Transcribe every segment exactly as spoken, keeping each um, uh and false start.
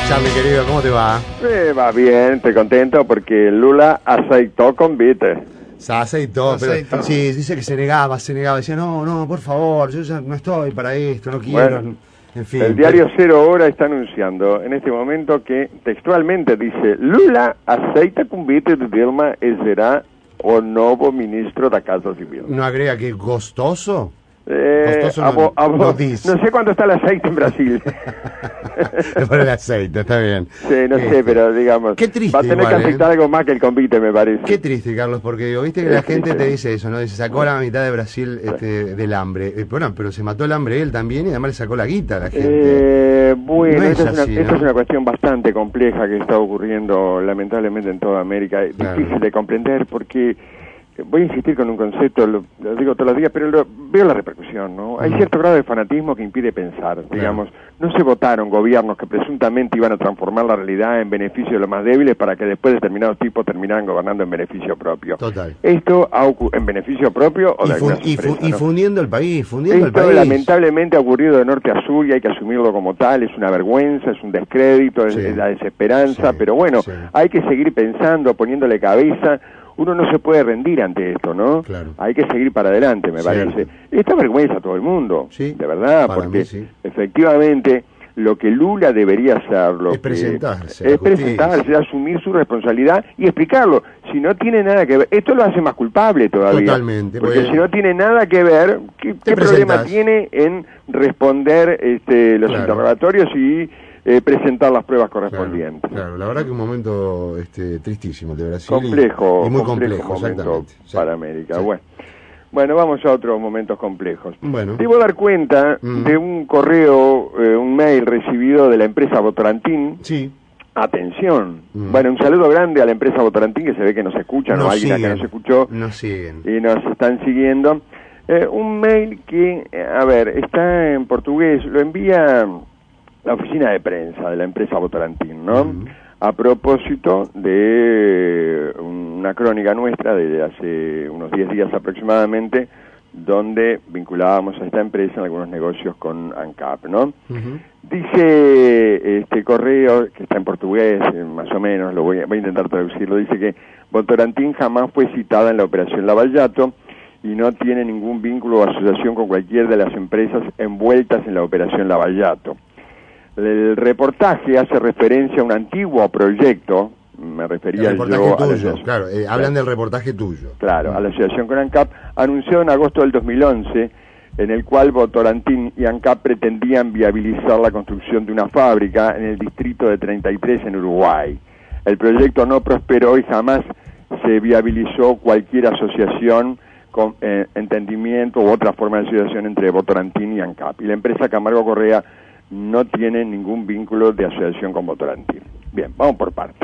Charlie, querido, ¿cómo te va? Eh, va bien, estoy contento porque Lula aceitó convite. Se aceitó, pero Aceitó. sí, dice que se negaba, se negaba, decía, no, no, por favor, yo ya no estoy para esto, no quiero, Bueno, en fin. El diario Cero Hora está anunciando en este momento que textualmente dice: Lula aceita convite de Dilma e será o nuevo ministro da Casa Civil. ¿No agrega que gostoso? Eh, Costoso a no- vo- a vo- no dice. no sé cuánto está el aceite en Brasil. Le pone el aceite, está bien. Sí, no sé, Este, pero digamos, Qué triste va a tener igual, que aceitar ¿eh? algo más que el convite, me parece. Qué triste, Carlos, porque digo, viste que la Es gente triste. te dice eso, ¿no? Dice, sacó a la mitad de Brasil este, del hambre. Eh, bueno, pero se mató el hambre él también y además le sacó la guita a la gente. Eh, bueno, No es esta, es así, una, esta ¿no? es una cuestión bastante compleja que está ocurriendo lamentablemente en toda América. Es Claro. difícil de comprender porque, eh, voy a insistir con un concepto, lo, lo digo todos los días, pero lo- veo la repercusión, ¿no? Hay Ujú. cierto grado de fanatismo que impide pensar, digamos. No se votaron gobiernos que presuntamente iban a transformar la realidad en beneficio de los más débiles para que después determinados tipos terminaran gobernando en beneficio propio. Total. Esto ha ocu- en beneficio propio o Y, de fu- algunas y fu- empresas, y ¿no? fundiendo el país, fundiendo el Esto país. lamentablemente ha ocurrido de norte a sur y hay que asumirlo como tal, es una vergüenza, es un descrédito, es, Sí. es la desesperanza, Sí, pero bueno, sí. hay que seguir pensando, poniéndole cabeza, uno no se puede rendir ante esto, ¿no? Claro. Hay que seguir para adelante, me Cierto. parece. Esta vergüenza a todo el mundo, Sí, de verdad, para porque mí sí. efectivamente lo que Lula debería hacer, lo Es que- presentarse a la es presentarse, justicia. asumir su responsabilidad y explicarlo. Si no tiene nada que ver, esto lo hace más culpable todavía. Totalmente, Porque porque- si no tiene nada que ver, ¿qué, Te qué problema presentás. tiene en responder este, los Claro. interrogatorios y eh, presentar las pruebas Claro, correspondientes? claro, la verdad que un momento este, tristísimo el de Brasil. y- Complejo, y, muy complejo complejo, momento exactamente. Sí, para América. sí. Bueno. Bueno, vamos a otros momentos complejos. Bueno. Debo dar cuenta Mm. de un correo, eh, un mail recibido de la empresa Votorantín. Sí, Atención. Mm. Bueno, un saludo grande a la empresa Votorantín, que se ve que nos escucha, no nos alguien acá siguen, nos escuchó nos siguen. y nos están siguiendo. Eh, un mail que, eh, a ver, está en portugués, lo envía la oficina de prensa de la empresa Votorantín, ¿no? Mm. A propósito de una crónica nuestra de hace unos diez días aproximadamente, donde vinculábamos a esta empresa en algunos negocios con ANCAP, ¿no? Ujú. Dice este correo, que está en portugués, eh, más o menos, lo voy a, voy a intentar traducirlo, dice que Votorantín jamás fue citada en la operación Lavallato y no tiene ningún vínculo o asociación con cualquier de las empresas envueltas en la operación Lavallato. El reportaje hace referencia a un antiguo proyecto, me El refería reportaje yo a la tuyo, asociación- claro, eh, hablan del reportaje tuyo. Claro, a la asociación con ANCAP, anunció en agosto del dos mil once, en el cual Votorantín y ANCAP pretendían viabilizar la construcción de una fábrica en el distrito de treinta y tres en Uruguay. El proyecto no prosperó y jamás se viabilizó cualquier asociación con eh, entendimiento u otra forma de asociación entre Votorantín y ANCAP. Y la empresa Camargo Correa no tiene ningún vínculo de asociación con Votorantín. Bien, vamos por partes.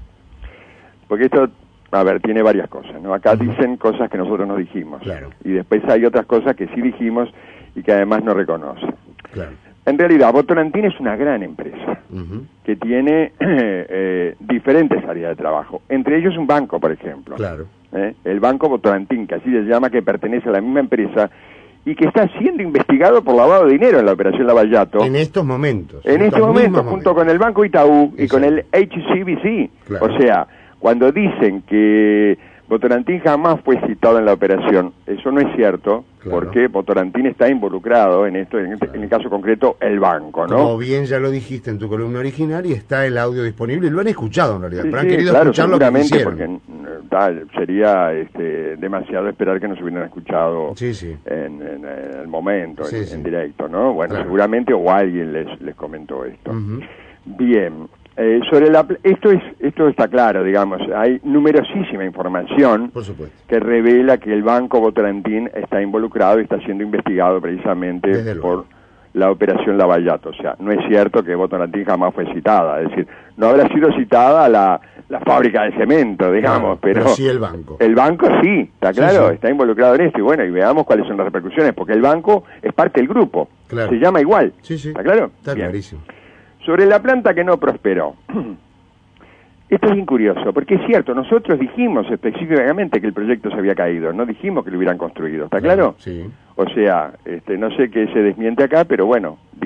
Porque esto, a ver, tiene varias cosas, ¿no? Acá dicen cosas que nosotros no dijimos. Claro. Y después hay otras cosas que sí dijimos y que además no reconocen. Claro. En realidad, Votorantín es una gran empresa Ujú. que tiene eh, diferentes áreas de trabajo. Entre ellos un banco, por ejemplo. Claro. ¿Eh? El Banco Votorantín, que así se llama, que pertenece a la misma empresa y que está siendo investigado por lavado de dinero en la operación Lavallato. En estos momentos. En este estos momento, mismos junto momentos. con el Banco Itaú y Exacto. con el H C B C. Claro. O sea, cuando dicen que Votorantín jamás fue citado en la operación, eso no es cierto, Claro. porque Votorantín está involucrado en esto, en, este- en el caso concreto, el banco, ¿no? Como bien ya lo dijiste en tu columna original y está el audio disponible y lo han escuchado en realidad, Sí, pero han sí, querido claro, escuchar lo que seguramente, hicieron. porque mm, tal, sería este, demasiado esperar que nos hubieran escuchado Sí, sí. en, en- en el momento, Sí, en, sí. en directo, ¿no? Bueno, Claro. seguramente o alguien les, les comentó esto. Ujú. Bien, eh, sobre la pl- esto es esto está claro, digamos, hay numerosísima información Por supuesto. que revela que el Banco Votorantín está involucrado y está siendo investigado precisamente Desde luego. por la operación Lavallato. O sea, no es cierto que Votorantín jamás fue citada, es decir, no habrá sido citada la, la fábrica de cemento, digamos, Claro, pero, pero sí el banco. el banco sí, está Sí, claro, sí. está involucrado en esto y bueno, y veamos cuáles son las repercusiones, porque el banco es parte del grupo, Claro. se llama igual, Sí, sí. ¿está claro? Está Bien. clarísimo. Sobre la planta que no prosperó. Esto es bien curioso, porque es cierto, nosotros dijimos específicamente que el proyecto se había caído, no dijimos que lo hubieran construido, ¿está claro? Sí. O sea, este, no sé qué se desmiente acá, pero bueno, dijimos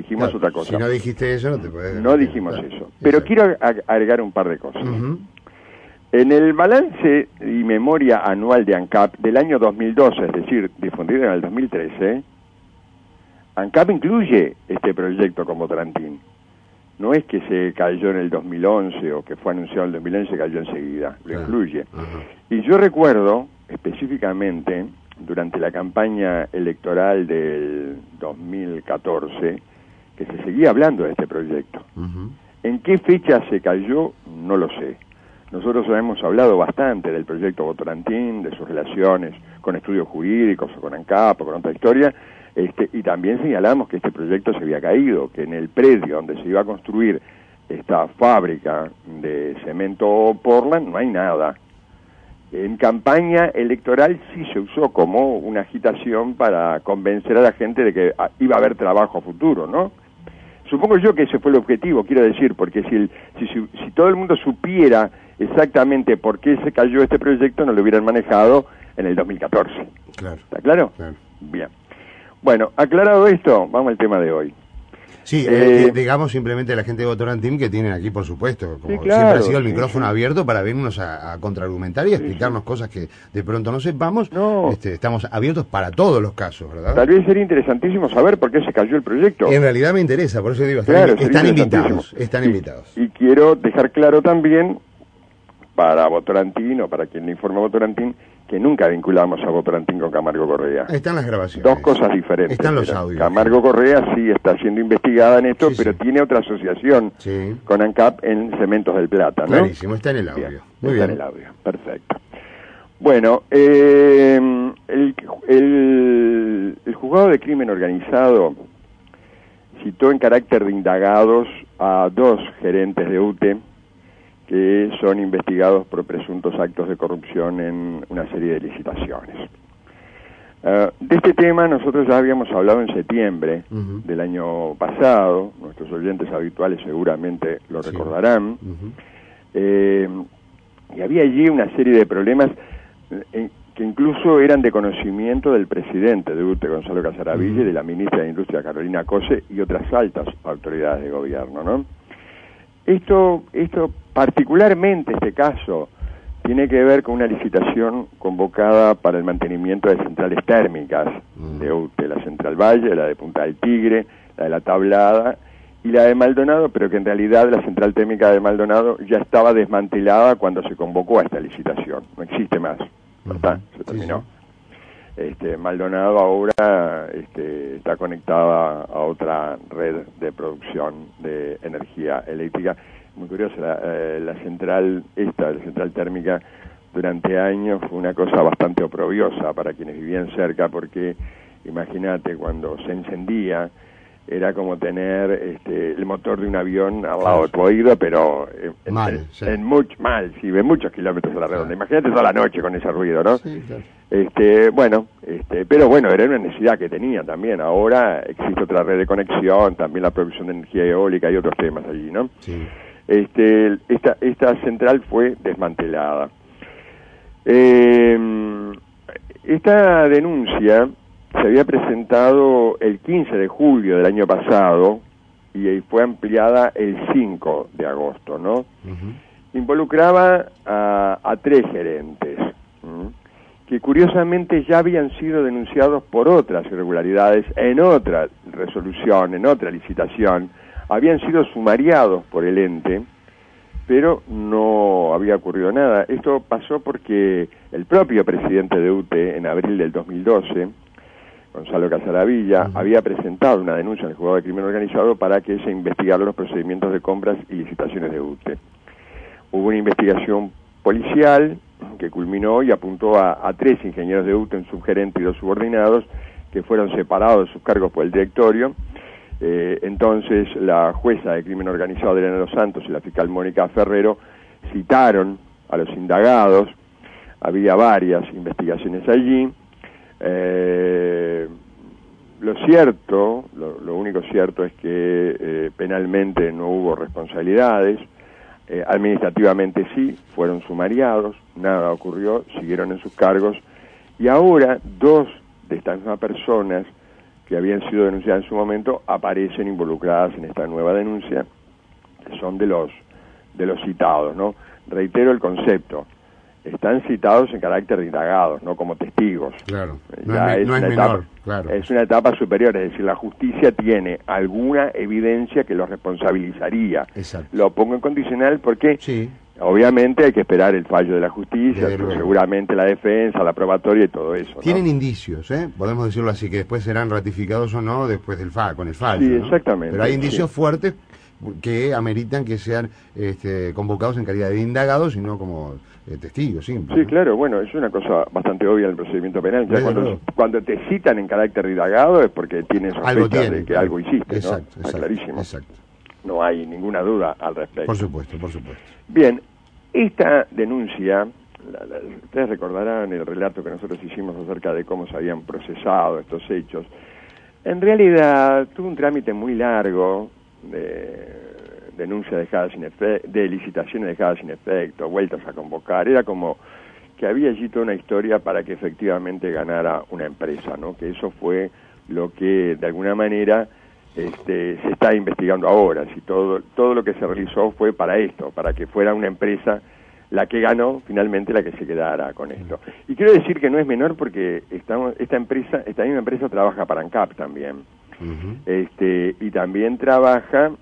dijimos claro, otra cosa. Si no dijiste eso, no te puedes... No dijimos claro, eso. Pero exacto. quiero ag- agregar un par de cosas. Uh-huh. En el balance y memoria anual de ANCAP del año dos mil doce, es decir, difundido en el dos mil trece, ANCAP incluye este proyecto con Votorantim. No es que se cayó en el dos mil once o que fue anunciado en el dos mil once y se cayó enseguida, lo Claro. incluye. Uh-huh. Y yo recuerdo específicamente durante la campaña electoral del dos mil catorce que se seguía hablando de este proyecto. Uh-huh. ¿En qué fecha se cayó? No lo sé. Nosotros hemos hablado bastante del proyecto Votorantim, de sus relaciones con estudios jurídicos o con ANCAP o con otra historia, este, y también señalamos que este proyecto se había caído, que en el predio donde se iba a construir esta fábrica de cemento Portland no hay nada. En campaña electoral sí se usó como una agitación para convencer a la gente de que ah, iba a haber trabajo a futuro, ¿no? Supongo yo que ese fue el objetivo, quiero decir, porque si, el, si, si, si todo el mundo supiera exactamente por qué se cayó este proyecto, no lo hubieran manejado en el dos mil catorce. Claro. ¿Está claro? Claro. Bien. Bueno, aclarado esto, vamos al tema de hoy. Sí, Eh, eh, digamos simplemente a la gente de Votorantim que tienen aquí, por supuesto, como Sí, claro, siempre ha sido el sí, micrófono sí. abierto para venirnos a, a contraargumentar y a explicarnos cosas que de pronto no sepamos. No. Este, estamos abiertos para todos los casos, ¿verdad? Tal vez sería interesantísimo saber por qué se cayó el proyecto. En realidad me interesa, por eso digo, están, Claro, invi- sería están invitados, interesantísimo. están Y- invitados. Y quiero dejar claro también, para Votorantim o para quien le informa a Votorantim, que nunca vinculamos a Votorantim con Camargo Correa. Están las grabaciones. Dos cosas diferentes. Están los Era, audios. Camargo Correa sí está siendo investigada en esto, Sí, pero sí. tiene otra asociación Sí, con ANCAP en Cementos del Plata, ¿no? clarísimo, está en el audio. Bien, Muy está bien. en el audio, perfecto. Bueno, eh, el, el, el juzgado de crimen organizado citó en carácter de indagados a dos gerentes de U T E que son investigados por presuntos actos de corrupción en una serie de licitaciones. Uh, de este tema nosotros ya habíamos hablado en septiembre Uh-huh. del año pasado, nuestros oyentes habituales seguramente lo Sí. recordarán, Uh-huh. eh, y había allí una serie de problemas eh, que incluso eran de conocimiento del presidente de U T E, Gonzalo Casaravilla, Uh-huh. y de la ministra de Industria, Carolina Cose, y otras altas autoridades de gobierno, ¿no? Esto, esto particularmente este caso tiene que ver con una licitación convocada para el mantenimiento de centrales térmicas de U T E, la Central Valle, la de Punta del Tigre, la de La Tablada y la de Maldonado, pero que en realidad la central térmica de Maldonado ya estaba desmantelada cuando se convocó a esta licitación, no existe más, ¿verdad? Se terminó. Este, Maldonado ahora este, está conectada a otra red de producción de energía eléctrica. Muy curioso, la, eh, la central, esta, la central térmica, durante años fue una cosa bastante oprobiosa para quienes vivían cerca, porque imagínate, cuando se encendía, era como tener este, el motor de un avión al lado de tu oído, pero en, Mal, en, sí. en much, mal, sí, en muchos kilómetros a la redonda. Imagínate toda la noche con ese ruido, ¿no? Sí, claro. Este, bueno, este, pero bueno, era una necesidad que tenía también. Ahora existe otra red de conexión, también la producción de energía eólica y otros temas allí, ¿no? Sí. Este, esta, esta central fue desmantelada. Eh, esta denuncia se había presentado el quince de julio del año pasado y fue ampliada el cinco de agosto, ¿no? Uh-huh. Involucraba a, a tres gerentes, ¿m? que curiosamente ya habían sido denunciados por otras irregularidades en otra resolución, en otra licitación, habían sido sumariados por el ente, pero no había ocurrido nada. Esto pasó porque el propio presidente de U T E, en abril del dos mil doce, Gonzalo Casaravilla, uh-huh. había presentado una denuncia en el juzgado de crimen organizado para que se investigaran los procedimientos de compras y licitaciones de U T E. Hubo una investigación policial que culminó y apuntó a, a tres ingenieros de U T E, un subgerente y dos subordinados, que fueron separados de sus cargos por el directorio. Eh, entonces la jueza de crimen organizado Adriana Dos Santos y la fiscal Mónica Ferrero citaron a los indagados. Había varias investigaciones allí. Eh, lo cierto, lo, lo único cierto es que eh, penalmente no hubo responsabilidades, eh, administrativamente sí, fueron sumariados, nada ocurrió, siguieron en sus cargos, y ahora dos de estas mismas personas que habían sido denunciadas en su momento aparecen involucradas en esta nueva denuncia, que son de los de los citados, ¿no? Reitero el concepto, están citados en carácter de indagados, no como testigos. Claro, no ya es, es, no es una menor, etapa, claro. Es una etapa superior, es decir, la justicia tiene alguna evidencia que los responsabilizaría. Exacto. Lo pongo en condicional porque Sí. obviamente hay que esperar el fallo de la justicia, Desde seguramente la defensa, la probatoria y todo eso, ¿no? Tienen indicios, ¿eh? Podemos decirlo así, que después serán ratificados o no después del fa con el fallo. Sí, ¿no? exactamente. Pero hay indicios sí. fuertes que ameritan que sean este, convocados en calidad de indagados y no como eh, testigos, simple. Sí, ¿no? claro, bueno, es una cosa bastante obvia en el procedimiento penal. Ya cuando, luego. cuando te citan en carácter de indagado es porque tienes Algo sospecha tiene, de que claro. algo hiciste, Exacto, ¿no? Está exacto, clarísimo. exacto. No hay ninguna duda al respecto. Por supuesto, por supuesto. Bien, esta denuncia, la, la, ustedes recordarán el relato que nosotros hicimos acerca de cómo se habían procesado estos hechos. En realidad tuvo un trámite muy largo de denuncia dejada sin efecto, de licitaciones dejadas sin efecto, vueltas a convocar. Era como que había allí toda una historia para que efectivamente ganara una empresa, ¿no? Que eso fue lo que de alguna manera este, se está investigando ahora. Si todo todo lo que se realizó fue para esto, para que fuera una empresa la que ganó, finalmente la que se quedara con esto. Y quiero decir que no es menor porque estamos, esta empresa, esta misma empresa trabaja para ANCAP también. Uh-huh. Este, y también trabaja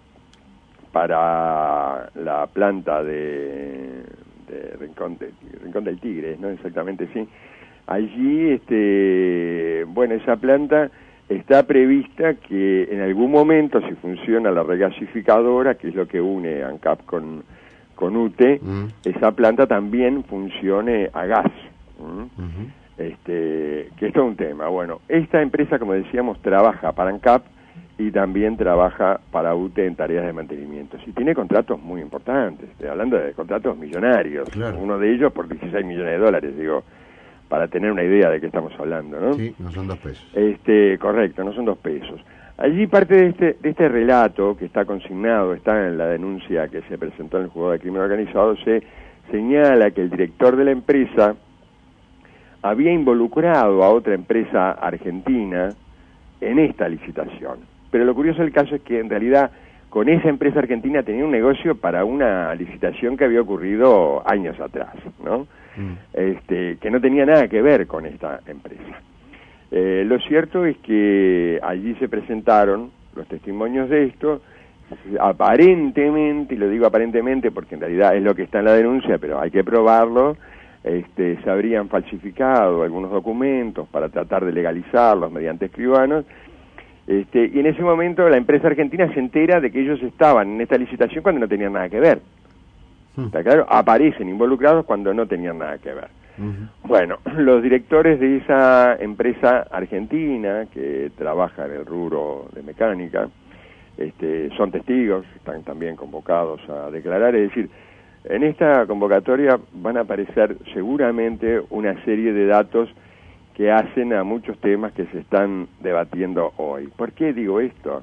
para la planta de, de Rincón, de Rincón del Tigre, ¿no? Exactamente, sí. Allí, este, bueno, esa planta está prevista que en algún momento, si funciona la regasificadora, que es lo que une ANCAP con, con U T E, mm. esa planta también funcione a gas. ¿Mm? Uh-huh. Este, que esto es un tema. Bueno, esta empresa, como decíamos, trabaja para ANCAP y también trabaja para U T E en tareas de mantenimiento. Y tiene contratos muy importantes, estoy hablando de contratos millonarios, claro. Uno de ellos por dieciséis millones de dólares, digo, para tener una idea de qué estamos hablando, ¿no? Sí, no son dos pesos. Este, correcto, no son dos pesos. Allí parte de este, de este relato que está consignado, está en la denuncia que se presentó en el juzgado de crimen organizado, se señala que el director de la empresa había involucrado a otra empresa argentina en esta licitación. Pero lo curioso del caso es que en realidad con esa empresa argentina tenía un negocio para una licitación que había ocurrido años atrás, ¿no? Mm. Este, que no tenía nada que ver con esta empresa. Eh, lo cierto es que allí se presentaron los testimonios de esto, aparentemente, y lo digo aparentemente porque en realidad es lo que está en la denuncia, pero hay que probarlo, este, se habrían falsificado algunos documentos para tratar de legalizarlos mediante escribanos. Este, y en ese momento la empresa argentina se entera de que ellos estaban en esta licitación cuando no tenían nada que ver. ¿Está claro? Aparecen involucrados cuando no tenían nada que ver. Uh-huh. Bueno, los directores de esa empresa argentina que trabaja en el rubro de mecánica este, son testigos, están también convocados a declarar, es decir, en esta convocatoria van a aparecer seguramente una serie de datos que hacen a muchos temas que se están debatiendo hoy. ¿Por qué digo esto?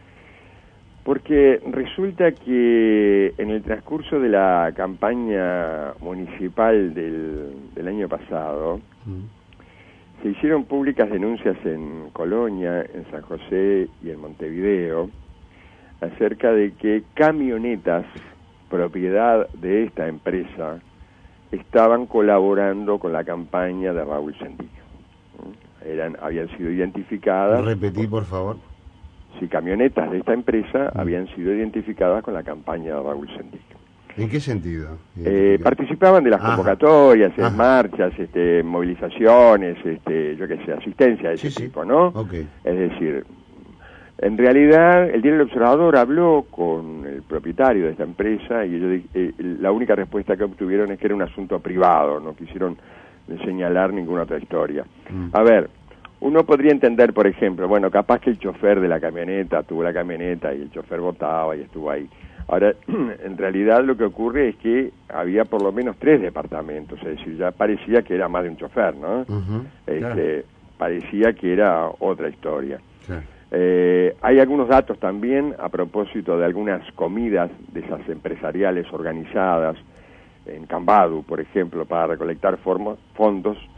Porque resulta que en el transcurso de la campaña municipal del, del año pasado, mm. se hicieron públicas denuncias en Colonia, en San José y en Montevideo, acerca de que camionetas, propiedad de esta empresa, estaban colaborando con la campaña de Raúl Sendillo. Eran, habían sido identificadas... Repetí, por favor. Si camionetas de esta empresa mm. habían sido identificadas con la campaña de Raúl Sendillo. ¿En qué sentido? Eh, participaban de las Ajá. convocatorias, en Ajá. marchas, este, movilizaciones, este, yo qué sé, asistencia de ese sí, tipo, sí. ¿no? Okay. Es decir, en realidad el diario El Observador habló con el propietario de esta empresa y ellos, eh, la única respuesta que obtuvieron es que era un asunto privado, no quisieron señalar ninguna otra historia. Mm. A ver, uno podría entender, por ejemplo, bueno, capaz que el chofer de la camioneta tuvo la camioneta y el chofer votaba y estuvo ahí. Ahora, en realidad lo que ocurre es que había por lo menos tres departamentos, es decir, ya parecía que era más de un chofer, ¿no? Uh-huh, este, claro. Parecía que era otra historia. Claro. Eh, hay algunos datos también a propósito de algunas comidas de esas empresariales organizadas en Cambadu, por ejemplo, para recolectar formo, fondos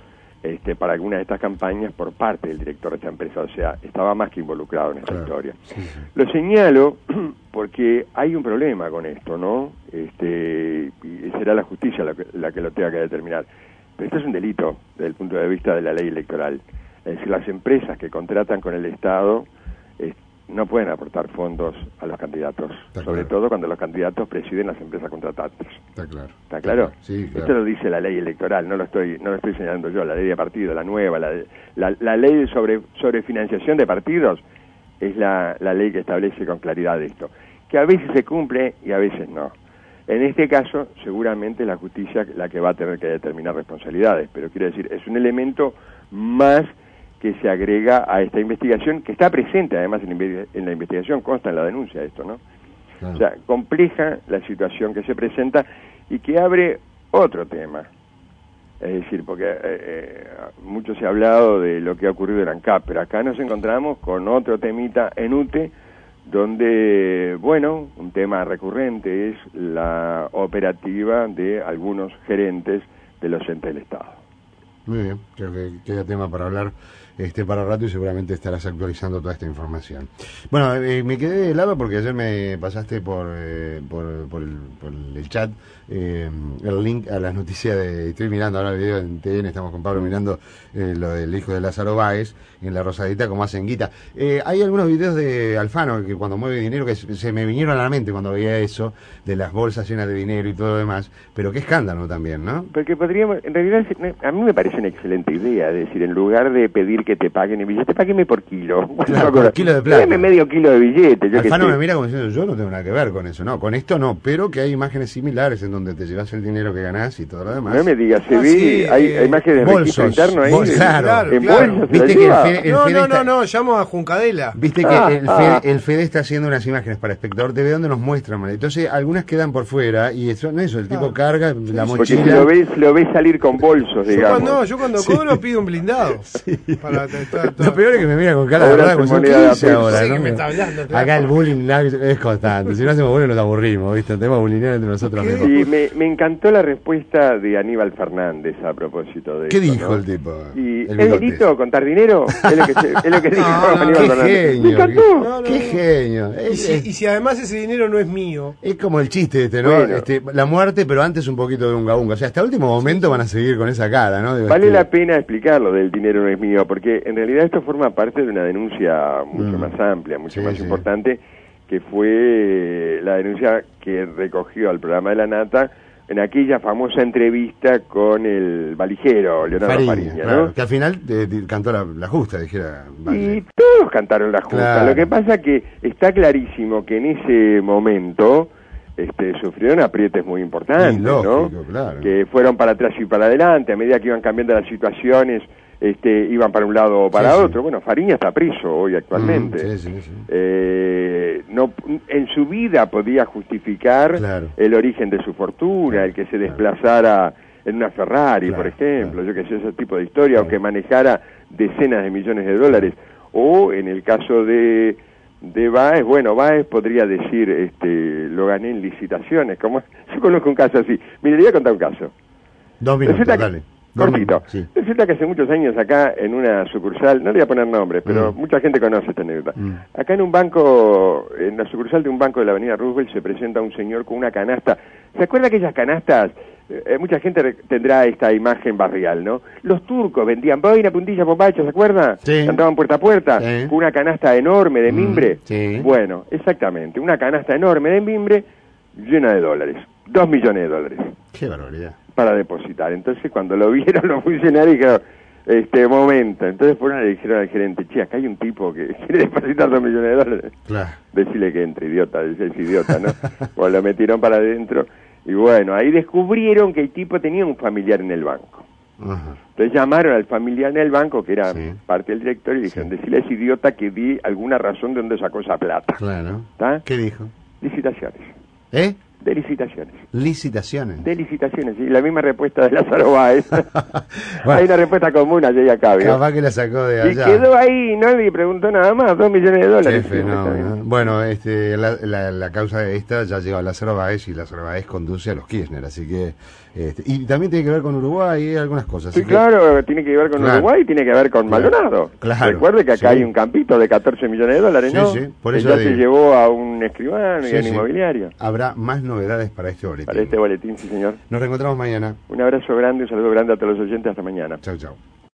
este, para alguna de estas campañas por parte del director de esta empresa, o sea, estaba más que involucrado en esta claro, historia. sí, sí. Lo señalo porque hay un problema con esto, ¿no? Este, y será la justicia la que, la que lo tenga que determinar. Pero esto es un delito desde el punto de vista de la ley electoral. Es decir, las empresas que contratan con el Estado eh, no pueden aportar fondos a los candidatos, Está sobre claro. todo cuando los candidatos presiden las empresas contratantes. Está claro. ¿Está claro? Sí, claro. Esto lo dice la ley electoral, no lo estoy no lo estoy señalando yo, la ley de partidos, la nueva, la, la, la ley sobre, sobre financiación de partidos es la, la ley que establece con claridad esto, que a veces se cumple y a veces no. En este caso, seguramente la justicia la que va a tener que determinar responsabilidades, pero quiero decir, es un elemento más que se agrega a esta investigación, que está presente además en, en la investigación, consta en la denuncia esto, ¿no? Claro. O sea, compleja la situación que se presenta y que abre otro tema. Es decir, porque eh, eh, mucho se ha hablado de lo que ha ocurrido en ANCAP, pero acá nos encontramos con otro temita en U T E, donde, bueno, un tema recurrente es la operativa de algunos gerentes de los entes del Estado. Muy bien, creo que queda tema para hablar este para rato y seguramente estarás actualizando toda esta información. Bueno, eh, me quedé de helado porque ayer me pasaste por eh, por, por, el, por el chat eh, el link a las noticias de... Estoy mirando ahora el video en T N, estamos con Pablo mirando eh, lo del hijo de Lázaro Báez en La Rosadita, como hacen guita. Eh, hay algunos videos de Alfano que cuando mueve dinero que se, se me vinieron a la mente cuando veía eso, de las bolsas llenas de dinero y todo lo demás, pero qué escándalo también, ¿no? Porque podríamos, en realidad, a mí me parece una excelente idea, es decir, en lugar de pedir que te paguen en billete, págueme por kilo. Claro, por kilo de plata. Dame medio kilo de billete. Yo Alfano que me mira como diciendo, yo no tengo nada que ver con eso, no, con esto no, pero que hay imágenes similares en donde te llevas el dinero que ganás y todo lo demás. No me digas, se Ah, ve, sí, hay, eh, hay imágenes de registro interno ahí. Bol, claro, claro, en claro. bolsas, Viste ¿se que el la Fede, lleva? el No, Fede no, está, no, no, llamo a Juncadela. Viste que el Fede, el Fede está haciendo unas imágenes para Espectador T V donde nos muestran, man. Entonces algunas quedan por fuera y eso no eso, el tipo carga la Porque mochila. si lo ves, lo ves salir con bolsos, Yo digamos. cuando, yo cuando cobro pido un blindado. Para estar todo- Lo peor es que me mira con cara de Ahora verdad, se como moneda ¿qué de dice a peso. ahora? Sí, ¿no? que me está hablando, claro. Acá el bullying es constante, si no hacemos bullying nos aburrimos, ¿viste? Tenemos bullying entre nosotros ¿Qué? mismos. Y me, me encantó la respuesta de Aníbal Fernández a propósito de ¿Qué esto, dijo ¿no? el tipo? Y El ¿es bigote. delito contar dinero? Es lo que, se- es lo que dijo No, no, Aníbal Qué Fernández. genio, Me encantó. qué, No, no, qué no. genio. Y Es, si, es- y si además ese dinero no es mío. es como el chiste este, ¿no? Bueno. Este, la muerte, pero antes un poquito de unga unga. O sea, hasta el último momento van a seguir con esa cara, ¿no? Digo, Vale este, la pena explicarlo del dinero no es mío, porque en realidad esto forma parte de una denuncia mucho Mm. más amplia, mucho Sí, más sí. importante, que fue la denuncia que recogió al programa de la Nata en aquella famosa entrevista con el valijero Leonardo Fariña, Fariña, claro, ¿no? que al final eh, di- cantó la, la justa, dijera. Valle. Y todos cantaron la justa. Claro. Lo que pasa que está clarísimo que en ese momento este, sufrieron aprietes muy importantes, Sí, lógico, ¿no? claro. Que fueron para atrás y para adelante, a medida que iban cambiando las situaciones, este, iban para un lado o para Sí, sí. otro. Bueno, Fariña está preso hoy actualmente. Mm, sí, sí, sí. Eh, no, en su vida podía justificar Claro. el origen de su fortuna, Claro, el que se claro. desplazara en una Ferrari, Claro, por ejemplo, claro. yo que sé, ese tipo de historia, Claro. o que manejara decenas de millones de dólares. O en el caso de de Báez, bueno, Báez podría decir, este, lo gané en licitaciones, como yo conozco un caso así. Mire, le voy a contar un caso. Dos minutos, Resulta que- dale. Dos Cortito. minutos, sí. Resulta que hace muchos años acá en una sucursal, no le voy a poner nombres, pero Mm. mucha gente conoce esta anécdota. Mm. Acá en un banco, en la sucursal de un banco de la avenida Roosevelt, se presenta un señor con una canasta. ¿Se acuerda aquellas canastas? Eh, mucha gente re- tendrá esta imagen barrial, ¿no? Los turcos vendían boina, puntilla, bombacha, ¿se acuerda? Sí. Andaban puerta a puerta Sí. con una canasta enorme de Mm, mimbre. sí. Bueno, exactamente, una canasta enorme de mimbre llena de dólares. Dos millones de dólares Qué barbaridad. para depositar. Entonces, cuando lo vieron los funcionarios, dijeron, este momento. Entonces fueron y le dijeron al gerente, che, acá hay un tipo que quiere depositar dos millones de dólares. Claro. Decirle que entre, idiota, es idiota, ¿no? Pues lo metieron para adentro. Y bueno, ahí descubrieron que el tipo tenía un familiar en el banco. Ajá. Entonces llamaron al familiar en el banco, que era Sí. parte del directorio, y dijeron, Sí. decirle a ese idiota que di alguna razón de dónde sacó esa plata. Claro. ¿Está? ¿Qué dijo? Licitaciones. ¿Eh? De licitaciones. Licitaciones. De licitaciones, y la misma respuesta de Lázaro Báez. Bueno. Hay una respuesta común allí y acá, ¿vio? Capaz que la sacó de Y allá. quedó ahí, nadie preguntó nada más, dos millones de Qué dólares. fenómeno. Bueno, este, la, la, la causa de esta ya llegó a Lázaro Báez y Lázaro Báez conduce a los Kirchner, así que Este, y también tiene que ver con Uruguay y algunas cosas. Sí, así claro, que, tiene que ver con claro, Uruguay y tiene que ver con claro, Maldonado. Claro. Recuerde que acá Sí. hay un campito de catorce millones de dólares, Sí, ¿no? sí, por que eso ya digo. se llevó a un escribano Sí, y a un sí. inmobiliario. Habrá más novedades para este boletín. Para este boletín, sí, señor. Nos reencontramos mañana. Un abrazo grande, un saludo grande a todos los oyentes. Hasta mañana. Chau, chau.